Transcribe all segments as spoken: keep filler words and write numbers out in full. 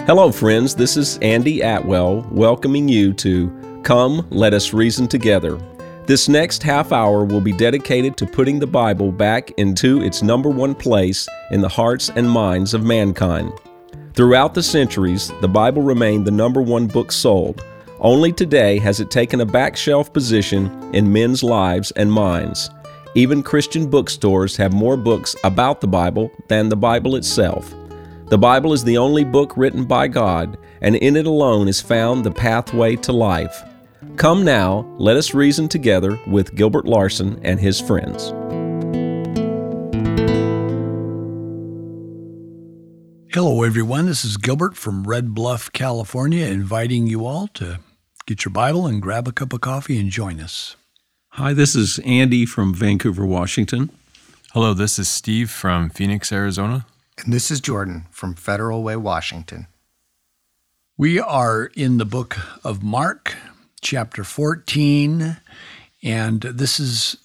Hello, friends. This is Andy Atwell welcoming you to Come, Let Us Reason Together. This next half hour will be dedicated to putting the Bible back into its number one place in the hearts and minds of mankind. Throughout the centuries, the Bible remained the number one book sold. Only today has it taken a back shelf position in men's lives and minds. Even Christian bookstores have more books about the Bible than the Bible itself. The Bible is the only book written by God, and in it alone is found the pathway to life. Come now, let us reason together with Gilbert Larson and his friends. Hello, everyone. This is Gilbert from Red Bluff, California, inviting you all to get your Bible and grab a cup of coffee and join us. Hi, this is Andy from Vancouver, Washington. Hello, this is Steve from Phoenix, Arizona. And this is Jordan from Federal Way, Washington. We are in the book of Mark, chapter fourteen, and this is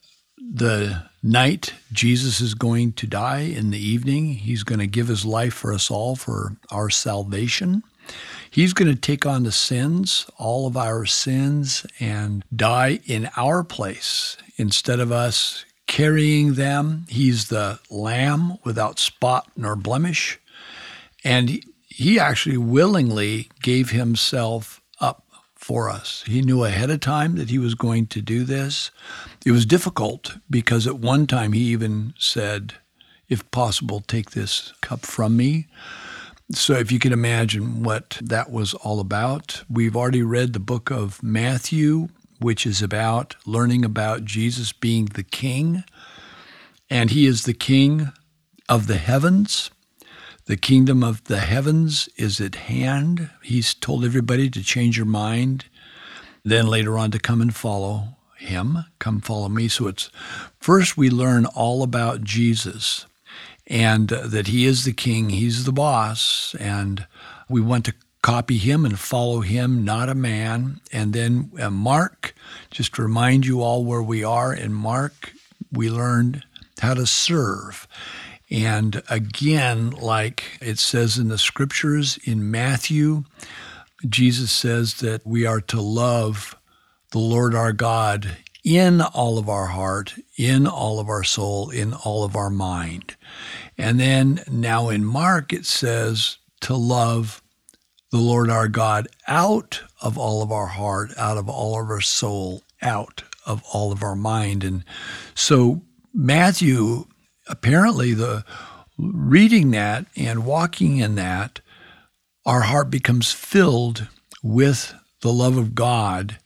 the night Jesus is going to die in the evening. He's going to give his life for us all, for our salvation. He's going to take on the sins, all of our sins, and die in our place instead of us carrying them. He's the Lamb without spot nor blemish, and he actually willingly gave himself up for us. He knew ahead of time that he was going to do this. It was difficult because at one time he even said, if possible, take this cup from me. So if you can imagine what that was all about. We've already read the book of Matthew, which is about learning about Jesus being the King. And he is the King of the heavens. The kingdom of the heavens is at hand. He's told everybody to change your mind, then later on to come and follow him. Come follow me. So it's first we learn all about Jesus and uh, that he is the King, he's the boss, and we want to copy him and follow him, not a man. And then uh, Mark, just to remind you all where we are in Mark, we learned how to serve. And again, like it says in the scriptures in Matthew, Jesus says that we are to love the Lord our God in all of our heart, in all of our soul, in all of our mind. And then now in Mark, it says to love the Lord our God out of all of our heart, out of all of our soul, out of all of our mind. And so Matthew, apparently the reading that and walking in that, our heart becomes filled with the love of God.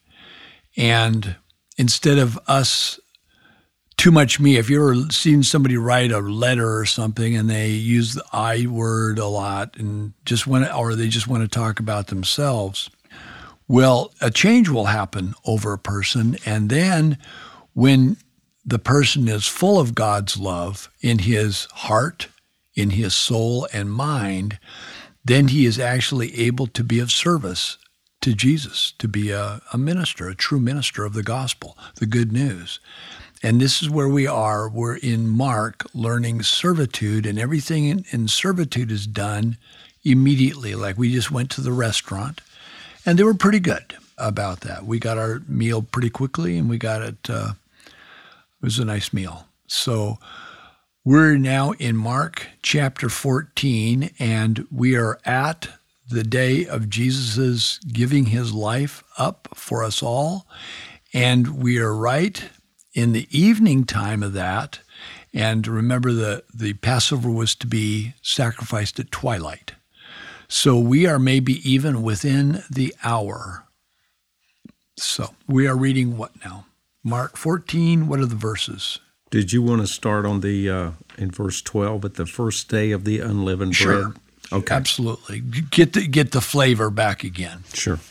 And instead of us, too much me, if you've ever seen somebody write a letter or something and they use the I word a lot and just want to, or they just want to talk about themselves, well, a change will happen over a person. And then when the person is full of God's love in his heart, in his soul and mind, then he is actually able to be of service to Jesus, to be a, a minister, a true minister of the gospel, the good news. And this is where we are. We're in Mark learning servitude, and everything in, in servitude is done immediately. Like we just went to the restaurant, and they were pretty good about that. We got our meal pretty quickly, and we got it, uh, it was a nice meal. So we're now in Mark chapter fourteen, and we are at the day of Jesus' giving his life up for us all. And we are right in the evening time of that. And remember, the, the Passover was to be sacrificed at twilight. So we are maybe even within the hour. So we are reading what now? Mark fourteen, what are the verses? Did you want to start on the, uh, in verse twelve, at the first day of the unleavened Sure. bread? Okay. Absolutely. Get the, get the flavor back again. Sure.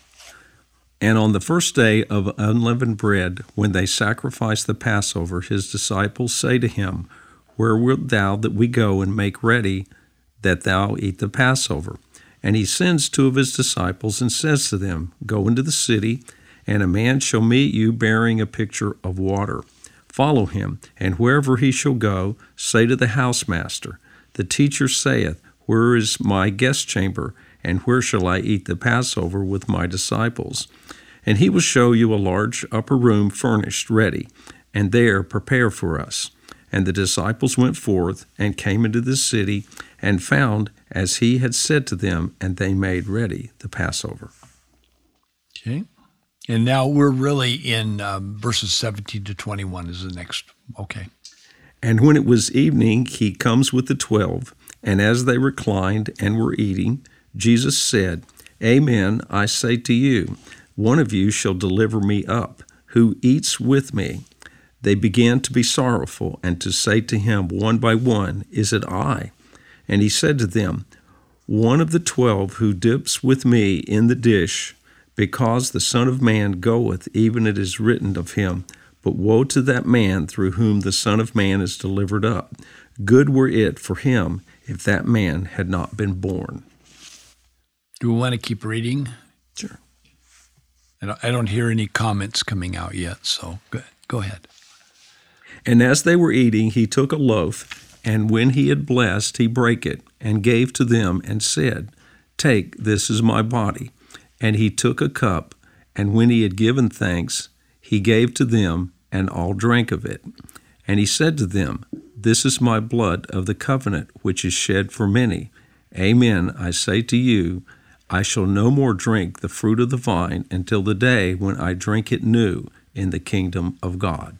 And on the first day of unleavened bread, when they sacrificed the Passover, his disciples say to him, Where wilt thou that we go and make ready that thou eat the Passover? And he sends two of his disciples and says to them, Go into the city, and a man shall meet you bearing a pitcher of water. Follow him, and wherever he shall go, say to the housemaster, The teacher saith, Where is my guest chamber? and where shall I eat the Passover with my disciples? And he will show you a large upper room furnished ready, and there prepare for us. And the disciples went forth and came into the city and found as he had said to them, and they made ready the Passover. Okay. And now we're really in um, verses seventeen to twenty-one is the next. Okay. And when it was evening, he comes with the twelve, and as they reclined and were eating, Jesus said, Amen, I say to you, one of you shall deliver me up, who eats with me. They began to be sorrowful and to say to him one by one, Is it I? And he said to them, One of the twelve who dips with me in the dish, because the Son of Man goeth, even it is written of him, but woe to that man through whom the Son of Man is delivered up. Good were it for him if that man had not been born. Do we want to keep reading? Sure. I don't, I don't hear any comments coming out yet, so go, go ahead. And as they were eating, he took a loaf, and when he had blessed, he brake it, and gave to them, and said, Take, this is my body. And he took a cup, and when he had given thanks, he gave to them, and all drank of it. And he said to them, This is my blood of the covenant, which is shed for many. Amen, I say to you, I shall no more drink the fruit of the vine until the day when I drink it new in the kingdom of God.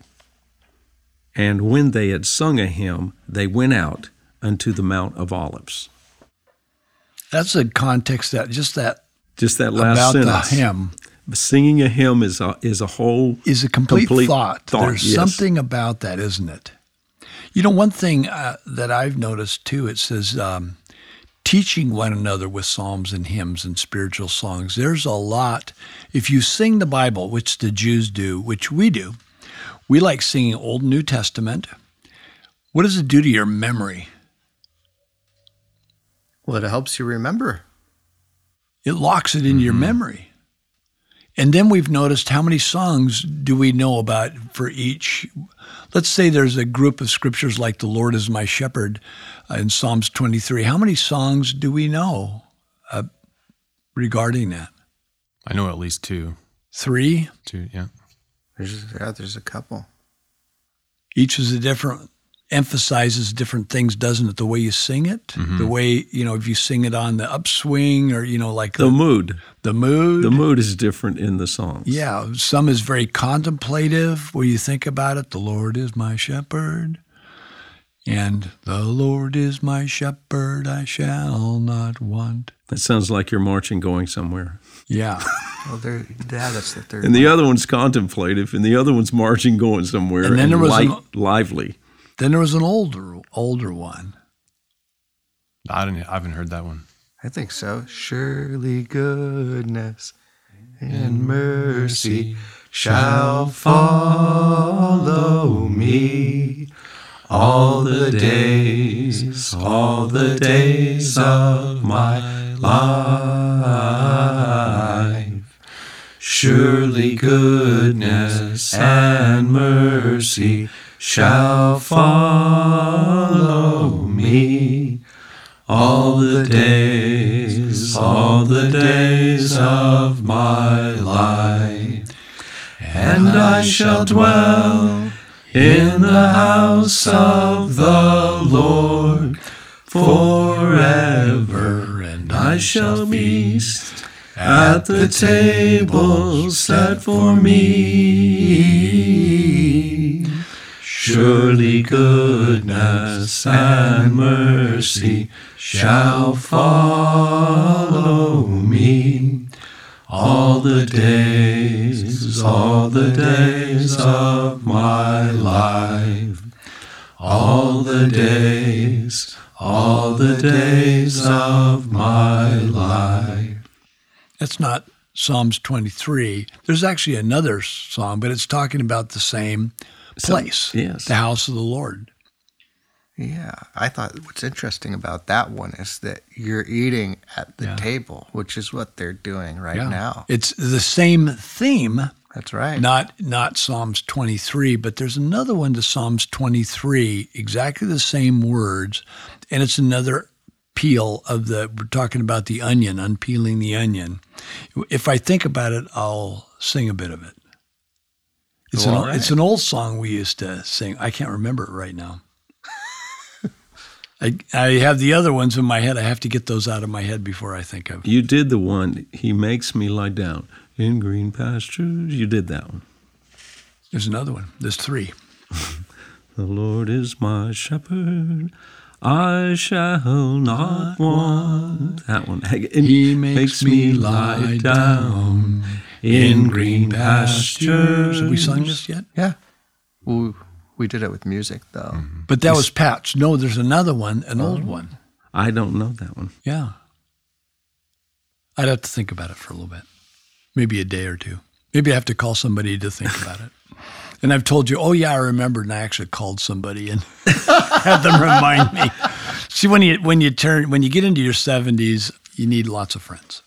And when they had sung a hymn, they went out unto the Mount of Olives. That's a context that just that Just that last about sentence. the hymn Singing a hymn is a, is a whole is a complete, complete thought. thought, There's yes. something about that, isn't it? You know, one thing uh, that I've noticed too, it says um, teaching one another with psalms and hymns and spiritual songs. There's a lot. If you sing the Bible, which the Jews do, which we do, we like singing Old and New Testament. What does it do to your memory? Well, it helps you remember. It locks it in your memory. And then we've noticed how many songs do we know about for each. Let's say there's a group of scriptures like the Lord is my shepherd uh, in Psalms twenty-three. How many songs do we know uh, regarding that? I know at least two. Three? Two, yeah. There's, yeah, there's a couple. Each is a different, emphasizes different things, doesn't it? The way you sing it, Mm-hmm. the way, you know, if you sing it on the upswing or, you know, like the the, mood. the mood. The mood is different in the songs. Yeah, some is very contemplative, where you think about it. The Lord is my shepherd, and the Lord is my shepherd, I shall not want. That sounds like you're marching going somewhere. Yeah, Well, there, yeah, that's the third And the one. other one's contemplative, and the other one's marching going somewhere And and, then there was light, an- lively. then there was an older, older one. I didn't. I haven't heard that one. I think so. Surely goodness and mercy shall follow me all the days, all the days of my life. Surely goodness and mercy shall follow me all the days, all the days of my life. And I shall dwell in the house of the Lord forever, and I shall feast at the table set for me. Surely goodness and mercy shall follow me all the days, all the days of my life. All the days, all the days of my life. That's not Psalms twenty-three. There's actually another song, but it's talking about the same place, So- yes. the house of the Lord. Yeah, I thought what's interesting about that one is that you're eating at the Yeah. table, which is what they're doing right now. It's the same theme, That's right. not not Psalms twenty-three, but there's another one to Psalms twenty-three, exactly the same words, and it's another peel of the, we're talking about the onion, unpeeling the onion. If I think about it, I'll sing a bit of it. It's, Well, an, all right. it's an old song we used to sing. I can't remember it right now. I, I have the other ones in my head. I have to get those out of my head before I think of. You did the one, he makes me lie down in green pastures. You did that one. There's another one. There's three. The Lord is my shepherd, I shall not want. That one. And He makes me lie down in green pastures. Have we sung this yet? Yeah. Well, we did it with music, though. But that was Pat's. No, there's another one, an old one. I don't know that one. Yeah. I'd have to think about it for a little bit. Maybe a day or two. Maybe I have to call somebody to think about it. And I've told you, oh, yeah, I remembered, and I actually called somebody and had them remind me. See, when you when you turn when you get into your seventies, you need lots of friends.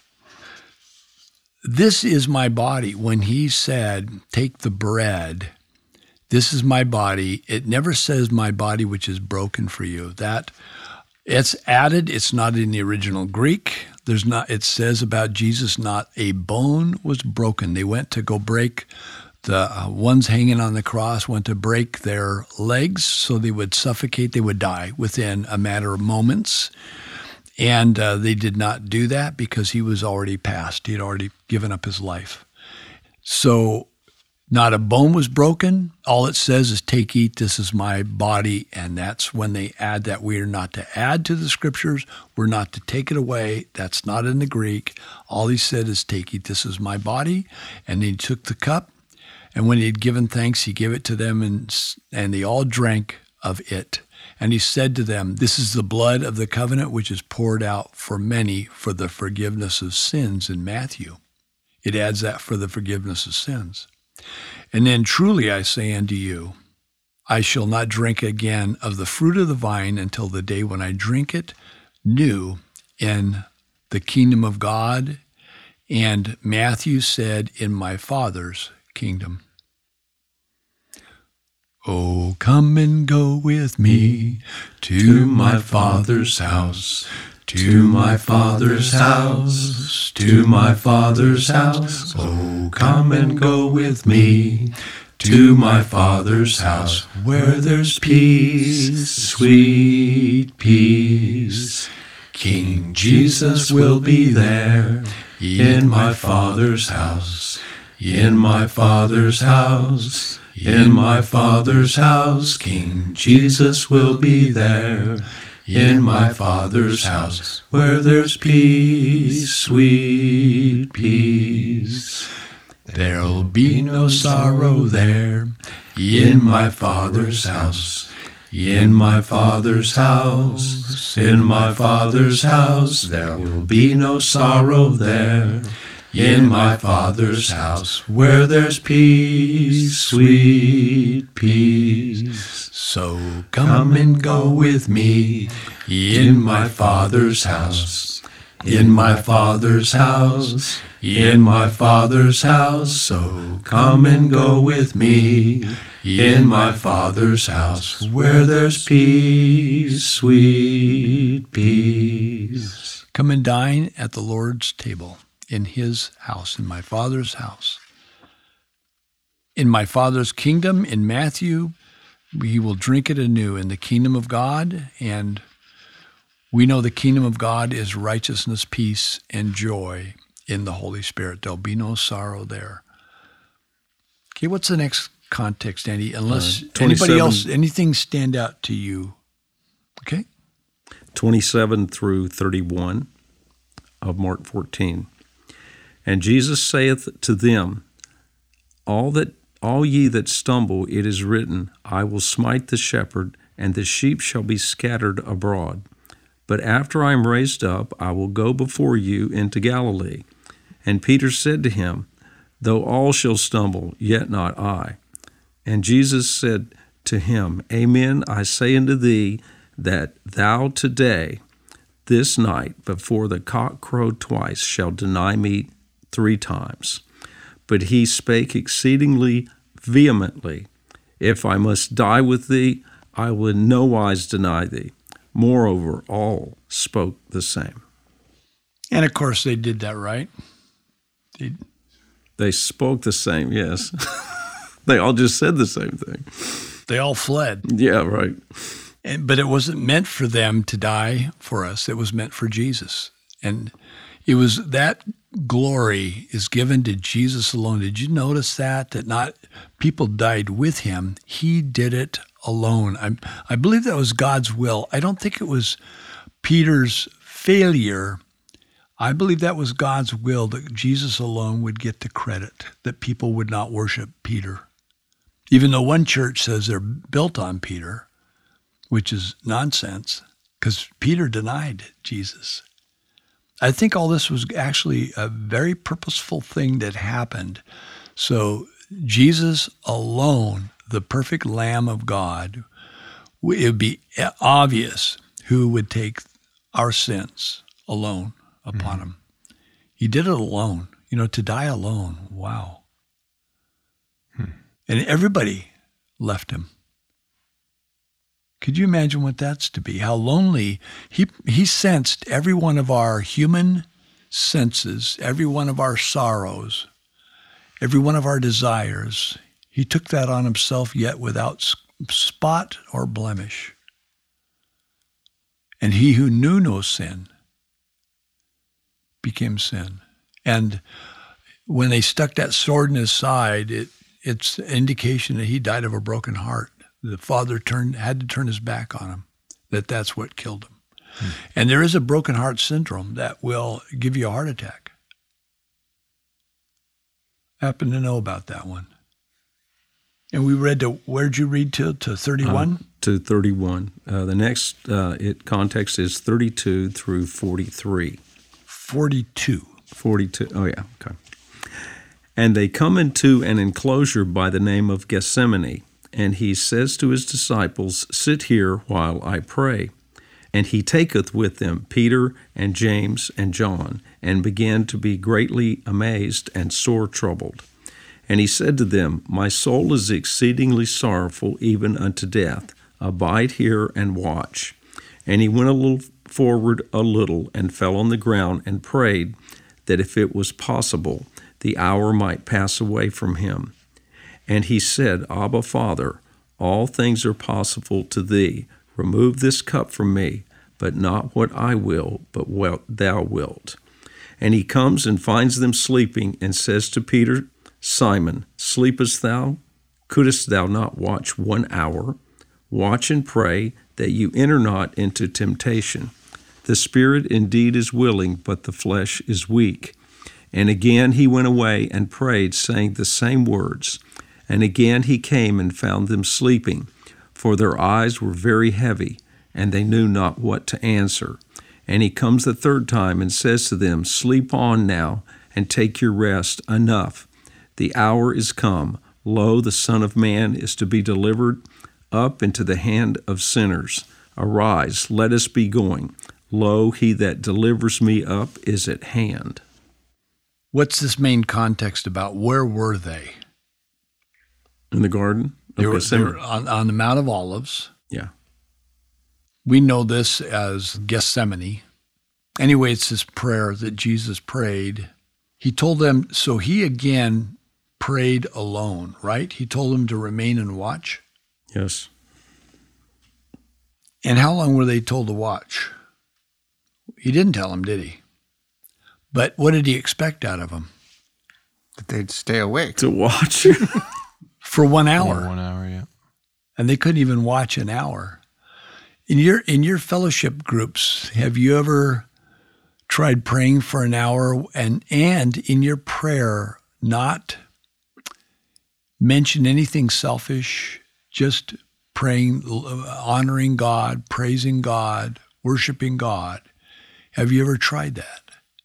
This is my body. When he said, take the bread, this is my body. It never says my body, which is broken for you. That it's added. It's not in the original Greek. There's not. It says about Jesus, not a bone was broken. They went to go break. The uh, ones hanging on the cross went to break their legs so they would suffocate. They would die within a matter of moments. And uh, they did not do that because he was already passed. He had already given up his life. So not a bone was broken. All it says is, take, eat, this is my body. And that's when they add that we are not to add to the scriptures. We're not to take it away. That's not in the Greek. All he said is, take, eat, this is my body. And he took the cup. And when he had given thanks, he gave it to them, and and they all drank of it. And he said to them, this is the blood of the covenant, which is poured out for many for the forgiveness of sins in Matthew. It adds that for the forgiveness of sins. And then truly I say unto you, I shall not drink again of the fruit of the vine until the day when I drink it new in the kingdom of God. And Matthew said, in my Father's kingdom. Oh, come and go with me to my Father's house, to my Father's house, to my Father's house. Oh, come and go with me to my Father's house, where there's peace, sweet peace. King Jesus will be there in my Father's house. In my Father's house, in my Father's house, King Jesus will be there. In my Father's house, where there's peace, sweet peace. There'll be no sorrow there. In my Father's house, in my Father's house, in my Father's house, there will be no sorrow there. In my Father's house, where there's peace, sweet peace. So come and go with me in my Father's house, in my Father's house, in my Father's house. So come and go with me in my Father's house, where there's peace, sweet peace. Come and dine at the Lord's table. In his house, in my Father's house. In my Father's kingdom, in Matthew, we will drink it anew in the kingdom of God. And we know the kingdom of God is righteousness, peace, and joy in the Holy Spirit. There'll be no sorrow there. Okay, what's the next context, Andy? Unless Uh, anybody twenty-seven else, anything stand out to you? Okay. twenty-seven through thirty-one of Mark fourteen. And Jesus saith to them, all that all ye that stumble, it is written, I will smite the shepherd, and the sheep shall be scattered abroad. But after I am raised up, I will go before you into Galilee. And Peter said to him, though all shall stumble, yet not I. And Jesus said to him, amen, I say unto thee, that thou today, this night, before the cock crow twice, shalt deny me three times. But he spake exceedingly vehemently, if I must die with thee, I will in no wise deny thee. Moreover, all spoke the same. And of course, they did that, right? They, They spoke the same, yes. They all just said the same thing. they all fled. Yeah, right. And, but it wasn't meant for them to die for us. It was meant for Jesus. And it was that glory is given to Jesus alone. Did you notice that? That not people died with him. He did it alone. I, I believe that was God's will. I don't think it was Peter's failure. I believe that was God's will, that Jesus alone would get the credit, that people would not worship Peter. Even though one church says they're built on Peter, which is nonsense, because Peter denied Jesus. I think all this was actually a very purposeful thing that happened. So Jesus alone, the perfect Lamb of God, it would be obvious who would take our sins alone upon mm-hmm. him. He did it alone. You know, to die alone, wow. Hmm. And everybody left him. Could you imagine what that's to be? How lonely. He he sensed every one of our human senses, every one of our sorrows, every one of our desires. He took that on himself, yet without spot or blemish. And he who knew no sin became sin. And when they stuck that sword in his side, it it's an indication that he died of a broken heart. The Father turned had to turn his back on him, that that's what killed him. Hmm. And there is a broken heart syndrome that will give you a heart attack. I happen to know about that one. And we read to, where'd you read to, to thirty-one? Uh, to thirty-one. Uh, the next uh, it context is thirty-two through forty-three. forty-two. forty-two, oh yeah, okay. And they come into an enclosure by the name of Gethsemane, and he says to his disciples, "Sit here while I pray." And he taketh with them Peter and James and John, and began to be greatly amazed and sore troubled. And he said to them, My soul is exceedingly sorrowful, even unto death. Abide here and watch. And he went a little forward a little, and fell on the ground, and prayed that if it was possible, the hour might pass away from him. And he said, Abba, Father, all things are possible to thee. Remove this cup from me, but not what I will, but what thou wilt. And he comes and finds them sleeping, and says to Peter, Simon, sleepest thou? Couldest thou not watch one hour? Watch and pray, that you enter not into temptation. The spirit indeed is willing, but the flesh is weak. And again he went away and prayed, saying the same words. And again he came and found them sleeping, for their eyes were very heavy, and they knew not what to answer. And he comes the third time and says to them, Sleep on now, and take your rest. Enough. The hour is come. Lo, the Son of Man is to be delivered up into the hand of sinners. Arise, let us be going. Lo, he that delivers me up is at hand. What's this main context about? Where were they? In the garden of They were, they Gethsemane. were on, on the Mount of Olives. Yeah. We know this as Gethsemane. Anyway, it's this prayer that Jesus prayed. He told them, so he again prayed alone, right? He told them to remain and watch. Yes. And how long were they told to watch? He didn't tell them, did he? But what did he expect out of them? That they'd stay awake. To watch. For one hour. Yeah, one hour, yeah. And they couldn't even watch an hour. In your in your fellowship groups, have you ever tried praying for an hour and and in your prayer not mention anything selfish, just praying, honoring God, praising God, worshiping God? Have you ever tried that?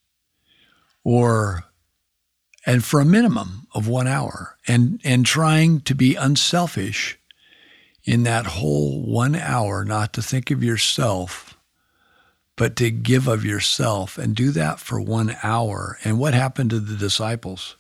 Or, and for a minimum of one hour, and, and trying to be unselfish in that whole one hour, not to think of yourself, but to give of yourself, and do that for one hour. And what happened to the disciples?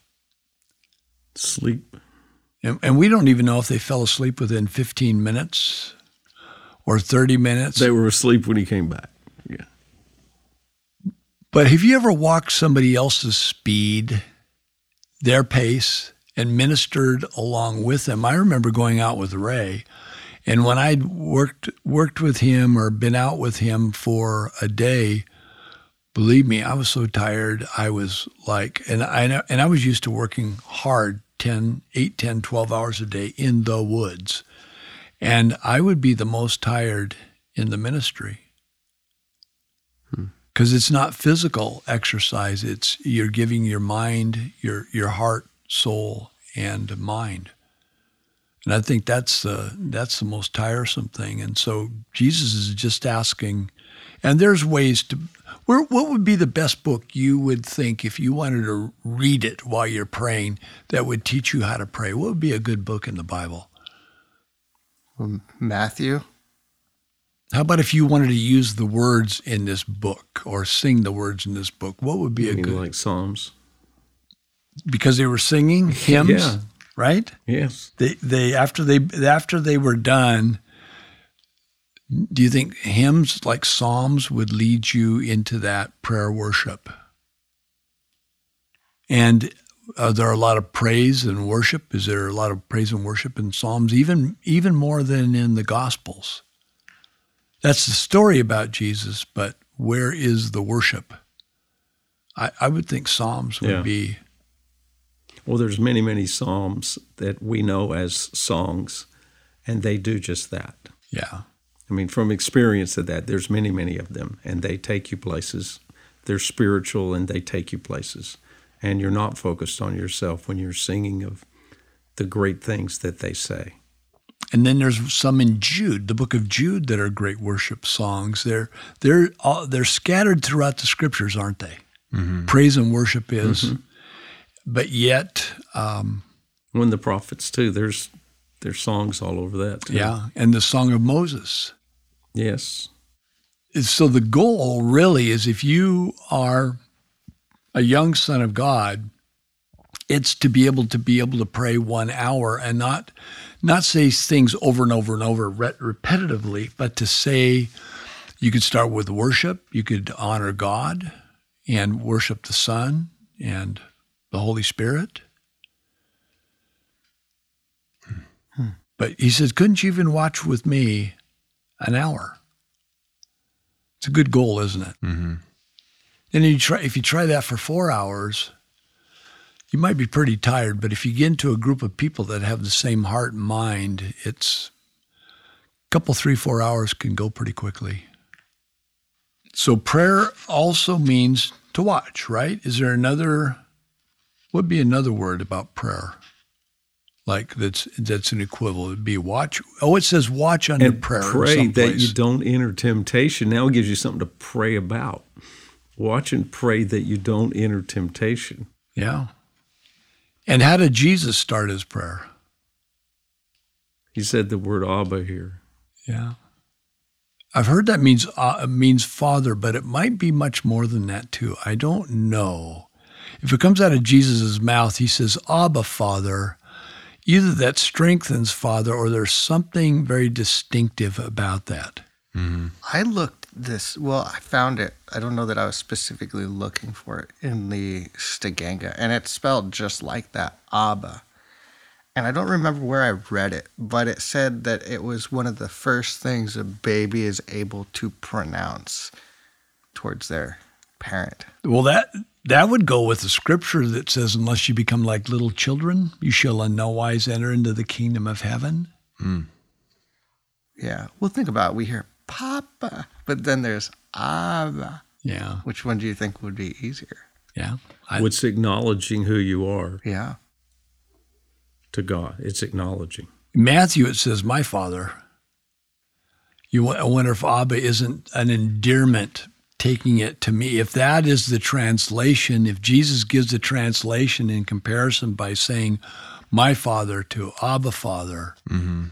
Sleep. And, and we don't even know if they fell asleep within fifteen minutes or thirty minutes. They were asleep when he came back. Yeah. But have you ever walked somebody else's speed, their pace, and ministered along with them? I remember going out with Ray, and when I'd worked worked with him or been out with him for a day, believe me, I was so tired. I was like, and I and I was used to working hard, ten, eight, ten, twelve hours a day in the woods. And I would be the most tired in the ministry. Because it's not physical exercise. It's you're giving your mind, your your heart, soul, and mind. And I think that's the that's the most tiresome thing. And so Jesus is just asking, and there's ways to. Where, what would be the best book you would think if you wanted to read it while you're praying that would teach you how to pray? What would be a good book in the Bible? Well, Matthew. How about if you wanted to use the words in this book or sing the words in this book? What would be You a mean good? like Psalms? Because they were singing hymns, Yeah. right? Yes. They they after they after they were done. Do you think hymns like Psalms would lead you into that prayer worship? And are there a lot of praise and worship? Is there a lot of praise and worship in Psalms, even even more than in the Gospels? That's the story about Jesus, but where is the worship? I, I would think Psalms would Yeah. be. Well, there's many, many psalms that we know as songs, and they do just that. Yeah. I mean, from experience of that, there's many, many of them, and they take you places. They're spiritual, and they take you places. And you're not focused on yourself when you're singing of the great things that they say. And then there's some in Jude, the book of Jude, that are great worship songs. They're they're all, they're scattered throughout the scriptures, aren't they? Mm-hmm. Praise and worship is, mm-hmm. but yet, um, when the prophets too, there's there's songs all over that too. Yeah, and the Song of Moses. Yes. So the goal really is, if you are a young son of God, it's to be able to be able to pray one hour and not not say things over and over and over re- repetitively, but to say, you could start with worship, you could honor God and worship the Son and the Holy Spirit. Hmm. But he says, couldn't you even watch with me an hour? It's a good goal, isn't it? Mm-hmm. And you try, if you try that for four hours, you might be pretty tired, but if you get into a group of people that have the same heart and mind, it's a couple, three, four hours can go pretty quickly. So prayer also means to watch, right? Is there another, what would be another word about prayer? Like that's that's an equivalent. It'd be watch. Oh, it says watch under and prayer. Pray that you don't enter temptation. Now it gives you something to pray about. Watch and pray that you don't enter temptation. Yeah. And how did Jesus start his prayer? He said the word Abba here. Yeah. I've heard that means uh, means Father, but it might be much more than that too. I don't know. If it comes out of Jesus' mouth, he says, Abba, Father, either that strengthens Father or there's something very distinctive about that. Mm-hmm. I looked this, well, I found it. I don't know that I was specifically looking for it in the Stiganga, and it's spelled just like that, Abba. And I don't remember where I read it, but it said that it was one of the first things a baby is able to pronounce towards their parent. Well, that that would go with the scripture that says, unless you become like little children, you shall in no wise enter into the kingdom of heaven. Mm. Yeah. Well, think about it. We hear Papa, but then there's Abba. Yeah. Which one do you think would be easier? Yeah. I, It's acknowledging who you are. Yeah. To God. It's acknowledging. Matthew, it says, my Father. You I wonder if Abba isn't an endearment, taking it to me. If that is the translation, if Jesus gives the translation in comparison by saying, my Father to Abba, Father. Mm-hmm.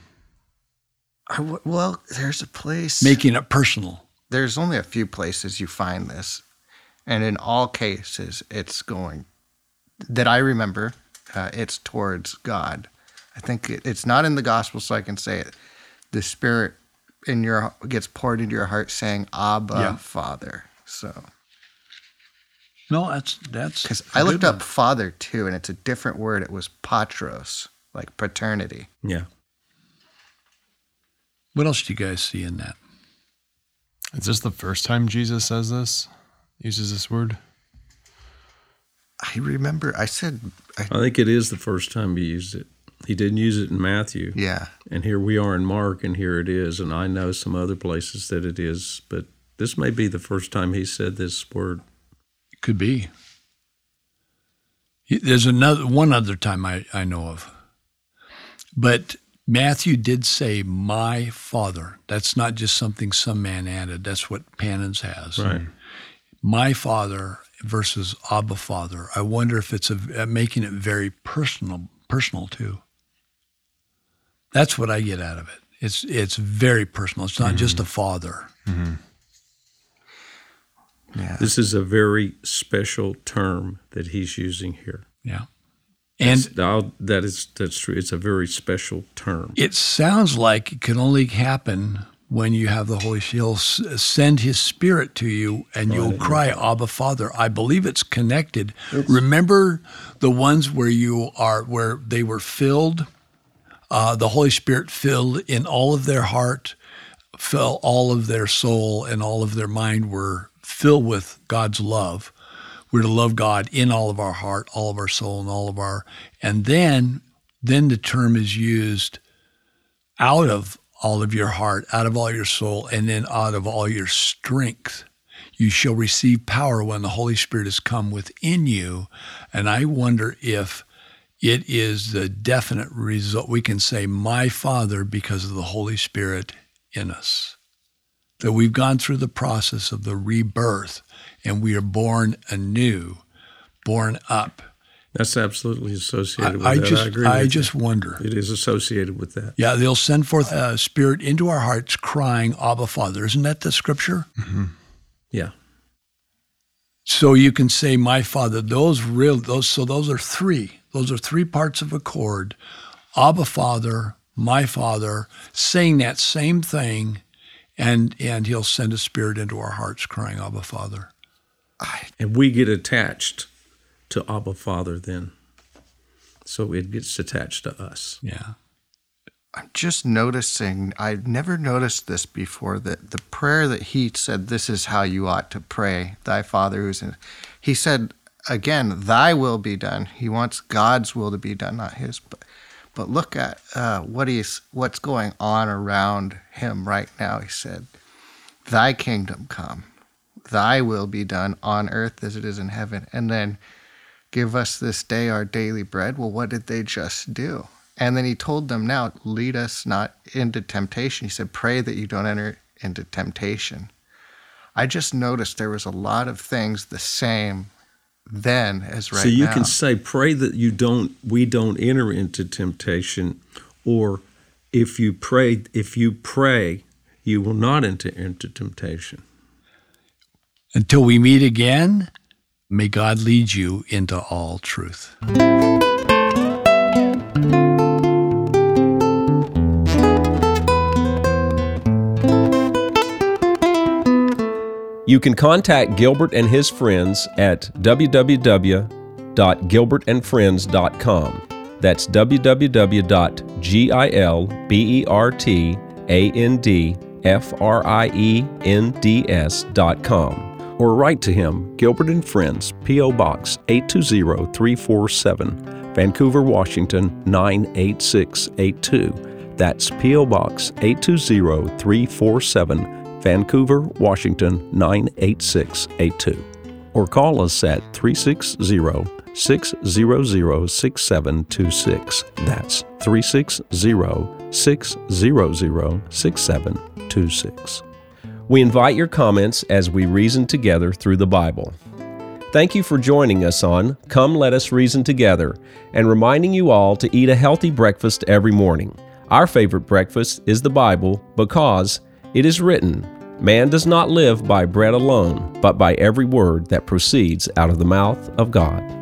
I w- well, there's a place. Making it personal. There's only a few places you find this. And in all cases, it's going, that I remember, uh, it's towards God. I think it, it's not in the gospel, so I can say it. The Spirit in your gets poured into your heart, saying Abba, Yeah. Father. So, No, that's that's because a I looked good up one. father too, and it's a different word. It was patros, like paternity. Yeah. What else do you guys see in that? Is this the first time Jesus says this? Uses this word? I remember I said, I, I think it is the first time he used it. He didn't use it in Matthew. yeah, And here we are in Mark, and here it is. And I know some other places that it is, but this may be the first time he said this word. Could be. There's another one other time I, I know of. But Matthew did say, my Father. That's not just something some man added. That's what Pannon's has. Right. My Father versus Abba Father. I wonder if it's a, making it very personal, personal too. That's what I get out of it. It's it's very personal. It's not mm-hmm. just a father. Mm-hmm. yeah. This is a very special term that he's using here. Yeah. And That's, that is that's true. It's a very special term. it sounds like it can only happen when you have the Holy Spirit. He'll s- send His Spirit to you, and you'll cry, Abba, Father. I believe it's connected. Remember the ones where you are, where they were filled, uh, the Holy Spirit filled in all of their heart, fill all of their soul, and all of their mind were filled with God's love. We're to love God in all of our heart, all of our soul, and all of our, and then, then the term is used out of all of your heart, out of all your soul, and then out of all your strength. You shall receive power when the Holy Spirit has come within you. And I wonder if it is the definite result. We can say, my Father, because of the Holy Spirit in us. That we've gone through the process of the rebirth, and we are born anew, born up. That's absolutely associated with I, I that. just, I agree. I with just you. wonder. It is associated with that. Yeah, they'll send forth a spirit into our hearts, crying, Abba, Father. Isn't that the scripture? Mm-hmm. Yeah. So you can say, my Father. Those real, those. So those are three. Those are three parts of a chord. Abba, Father, my Father, saying that same thing, and and He'll send a spirit into our hearts, crying, Abba, Father. And we get attached to Abba Father then. So it gets attached to us. Yeah. I'm just noticing, I've never noticed this before, that the prayer that he said, this is how you ought to pray, thy Father who's in, he said, again, thy will be done. He wants God's will to be done, not his. But, but look at uh, what he's, what's going on around him right now. He said, thy kingdom come, thy will be done on earth as it is in heaven. And then give us this day our daily bread. Well, what did they just do? And then he told them, now, lead us not into temptation. He said, pray that you don't enter into temptation. I just noticed there was a lot of things the same then as right now. So you can say, pray that you don't, we don't enter into temptation, or if you pray, if you pray, you will not enter into temptation. Until we meet again, may God lead you into all truth. You can contact Gilbert and his friends at w w w dot gilbert and friends dot com. That's w w w dot gilbert and friends dot com. Or write to him, Gilbert and Friends, P O. Box eight two zero three four seven, Vancouver, Washington nine eight six eight two. That's P O. Box eight two zero three four seven, Vancouver, Washington nine eight six eight two. Or call us at three six zero, six zero zero, six seven two six. That's three six zero, six zero zero, six seven two six. We invite your comments as we reason together through the Bible. Thank you for joining us on Come Let Us Reason Together, and reminding you all to eat a healthy breakfast every morning. Our favorite breakfast is the Bible, because it is written, man does not live by bread alone, but by every word that proceeds out of the mouth of God.